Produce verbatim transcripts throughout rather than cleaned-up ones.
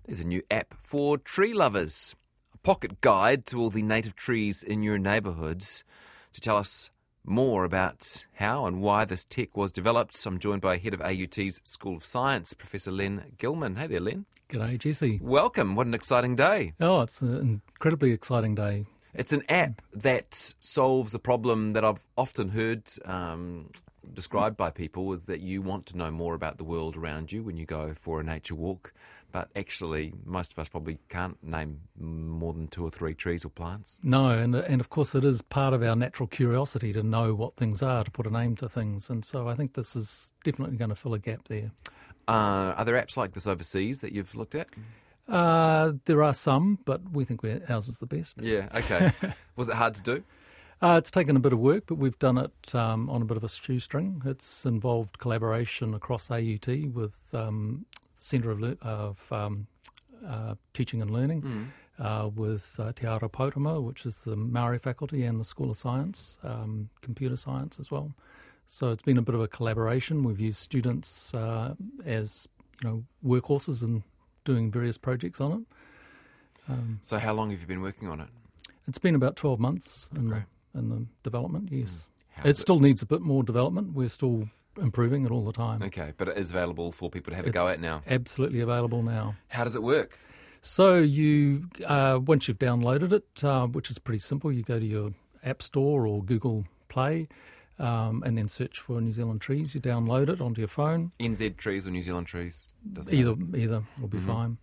There's a new app for tree lovers, a pocket guide to all the native trees in your neighbourhoods. To tell us more about how and why this tech was developed, I'm joined by Head of A U T's School of Science, Professor Len Gilman. Hey there, Len. G'day, Jesse. Welcome. What an exciting day. Oh, it's an incredibly exciting day. It's an app that solves a problem that I've often heard um, described by people, is that you want to know more about the world around you when you go for a nature walk, but actually most of us probably can't name more than two or three trees or plants. No, and and of course it is part of our natural curiosity to know what things are, to put a name to things, and so I think this is definitely going to fill a gap there. Uh, are there apps like this overseas that you've looked at? Uh, there are some, but we think we're, ours is the best. Yeah, okay. Was it hard to do? Uh, it's taken a bit of work, but we've done it um, on a bit of a shoestring. It's involved collaboration across A U T with um, Centre of, Le- of um, uh, Teaching and Learning, mm. uh, with uh, Te Ara Pautama, which is the Maori faculty, and the School of Science, um, computer science as well. So it's been a bit of a collaboration. We've used students uh, as you know workhorses and doing various projects on it. Um, so how long have you been working on it? It's been about twelve months in, okay. the, in the development, yes. Mm. It, it still needs a bit more development. We're still improving it all the time. Okay, but it is available for people to have it's a go at now? Absolutely available now. How does it work? So you, uh, once you've downloaded it, uh, which is pretty simple, you go to your App Store or Google Play, Um, and then search for New Zealand trees. You download it onto your phone. N Z trees or New Zealand trees? Doesn't either matter. either will be mm-hmm. fine.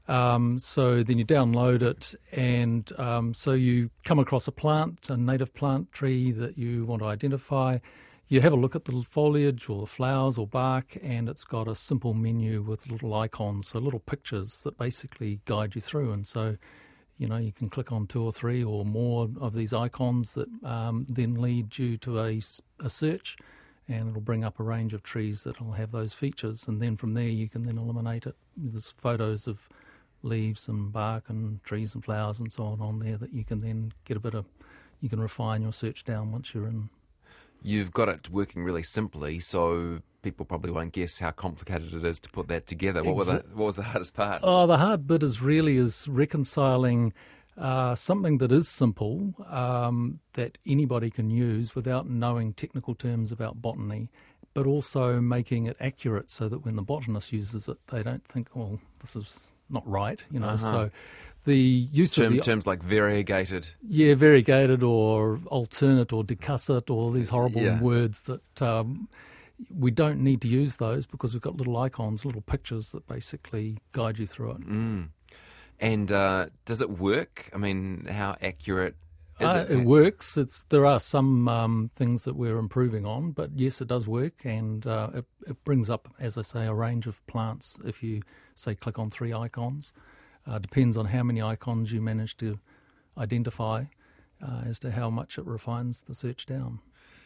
Um, so then you download it, and um, so you come across a plant, a native plant tree that you want to identify. You have a look at the foliage or the flowers or bark, and it's got a simple menu with little icons, so little pictures that basically guide you through. And so You know, you can click on two or three or more of these icons that um, then lead you to a, a search, and it'll bring up a range of trees that will have those features. And then from there, you can then eliminate it. There's photos of leaves and bark and trees and flowers and so on on there that you can then get a bit of, you can refine your search down once you're in. You've got it working really simply, so people probably won't guess how complicated it is to put that together. What, Exa- were the, what was the hardest part? Oh, the hard bit is really is reconciling uh, something that is simple, um, that anybody can use without knowing technical terms about botany, but also making it accurate so that when the botanist uses it, they don't think, oh, this is not right, you know. Uh-huh. So the use Term, of the, terms like variegated. Yeah, variegated or alternate or decussate, or these horrible yeah. words that um, we don't need to use those because we've got little icons, little pictures that basically guide you through it. Mm. And uh, does it work? I mean, how accurate is uh, it? It works. It's there are some um, things that we're improving on, but yes, it does work, and uh, it, it brings up, as I say, a range of plants. If you say click on three icons. Uh, depends on how many icons you manage to identify uh, as to how much it refines the search down.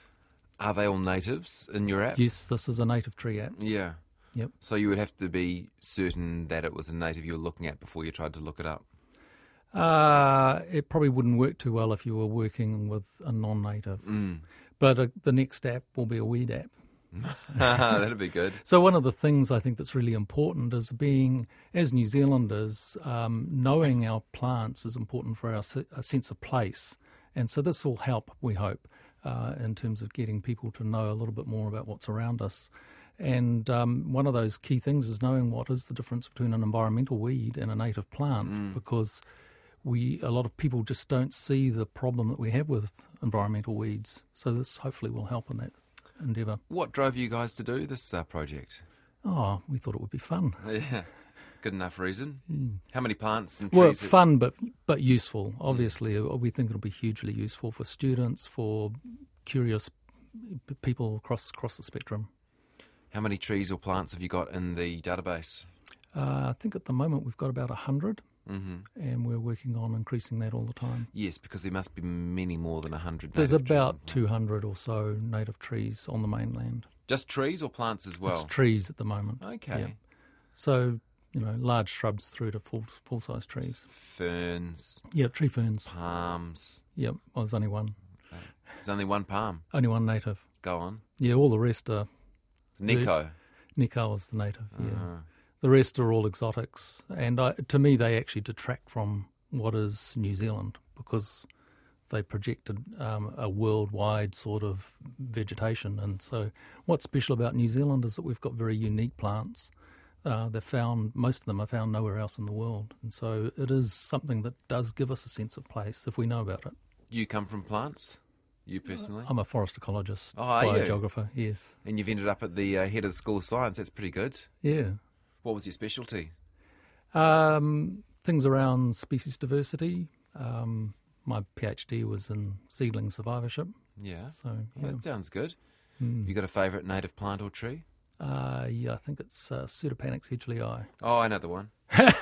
Are they all natives in your app? Yes, this is a native tree app. Yeah. Yep. So you would have to be certain that it was a native you were looking at before you tried to look it up? Uh, it probably wouldn't work too well if you were working with a non-native. Mm. But uh, the next app will be a weed app. That'd be good. So one of the things I think that's really important is being, as New Zealanders, um, knowing our plants is important for our se- a sense of place. And so this will help, we hope, uh, in terms of getting people to know a little bit more about what's around us. And um, one of those key things is knowing what is the difference between an environmental weed and a native plant, mm. because we a lot of people just don't see the problem that we have with environmental weeds. So this hopefully will help in that endeavour. What drove you guys to do this uh, project? Oh, we thought it would be fun. Yeah, good enough reason. Mm. How many plants and well, trees? Well, fun but but useful. Obviously, mm. we think it'll be hugely useful for students, for curious people across across the spectrum. How many trees or plants have you got in the database? Uh, I think at the moment we've got about a hundred. Mm-hmm. And we're working on increasing that all the time. Yes, because there must be many more than one hundred. There's about two hundred or so native trees on the mainland. Just trees or plants as well? It's trees at the moment. Okay. Yeah. So, you know, large shrubs through to full, full-size trees. Ferns. Yeah, tree ferns. Palms. Yep, well, there's only one. Okay. There's only one palm? Only one native. Go on. Yeah, all the rest are... Neko. Neko is the native, yeah. Uh-huh. The rest are all exotics, and I, to me they actually detract from what is New Zealand because they projected um, a worldwide sort of vegetation. And so what's special about New Zealand is that we've got very unique plants. Uh, they're found, most of them are found nowhere else in the world. And so it is something that does give us a sense of place if we know about it. You come from plants? You personally? I'm a forest ecologist, Oh, are you? biogeographer, yes. And you've ended up at the uh, head of the School of Science. That's pretty good. Yeah. What was your specialty? Um, things around species diversity. Um, my PhD was in seedling survivorship. Yeah. So Oh, yeah. that sounds good. Mm. You got a favourite native plant or tree? Uh, yeah, I think it's uh, Pseudopanax edgelii. Oh, I know the one. I'm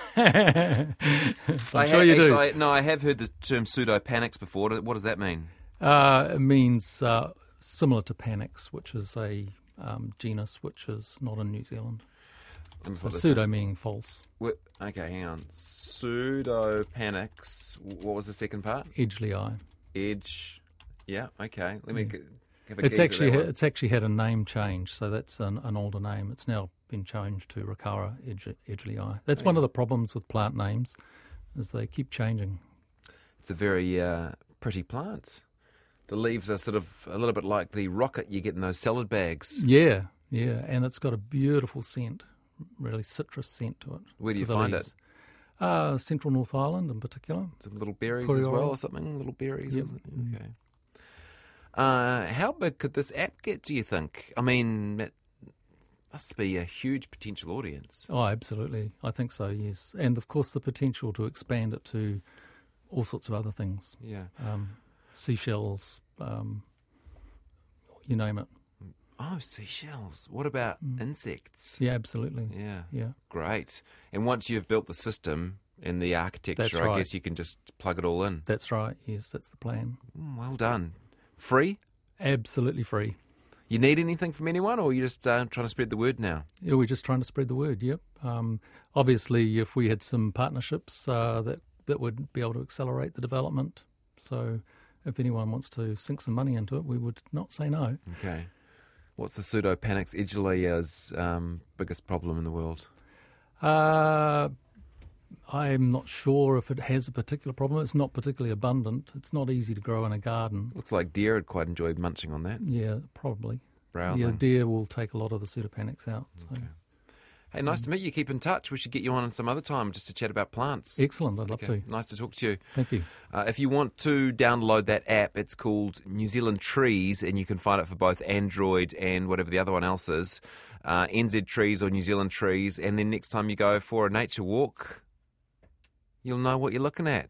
I sure ha- you actually, do. I, no, I have heard the term pseudopanax before. What does that mean? Uh, it means uh, similar to Panax, which is a um, genus which is not in New Zealand. Let me So put this pseudo meaning false. in. Wh- Okay, hang on. Pseudopanax. What was the second part? Edgelii. Edge. Yeah, okay. Let me Yeah. g- have a It's gaze at actually that ha- one. it's actually had a name change, so that's an, an older name. It's now been changed to Riccara edge- edgelii. That's one of the problems with plant names, is they keep changing. It's a very uh, pretty plant. The leaves are sort of a little bit like the rocket you get in those salad bags. Yeah, yeah, and it's got a beautiful scent, really citrus scent to it. Where do to you the find leaves. it? Uh, Central North Island in particular. Some little berries as well Kuriora. or something? Little berries? Yep. Or something? Okay. Uh, how big could this app get, do you think? I mean, it must be a huge potential audience. Oh, absolutely. I think so, yes. And of course the potential to expand it to all sorts of other things. Yeah. Um, seashells, um, you name it. Oh, seashells. What about Mm. insects? Yeah, absolutely. Yeah. Yeah. Great. And once you've built the system and the architecture, That's I right. guess you can just plug it all in. That's right. Yes, that's the plan. Mm, well done. Free? Absolutely free. You need anything from anyone, or are you just uh, trying to spread the word now? Yeah, we're just trying to spread the word, yep. Um, obviously, if we had some partnerships uh, that, that would be able to accelerate the development. So if anyone wants to sink some money into it, we would not say no. Okay. What's the Pseudopanax edgelia's um, biggest problem in the world? Uh, I'm not sure if it has a particular problem. It's not particularly abundant. It's not easy to grow in a garden. Looks like deer had quite enjoyed munching on that, Yeah, probably. browsing. Yeah, deer will take a lot of the Pseudopanax out. So. Okay. Hey, nice to meet you. Keep in touch. We should get you on some other time just to chat about plants. Excellent. I'd love Okay, to. nice to talk to you. Thank you. Uh, if you want to download that app, it's called New Zealand Trees, and you can find it for both Android and whatever the other one else is, uh, N Z Trees or New Zealand Trees. And then next time you go for a nature walk, you'll know what you're looking at.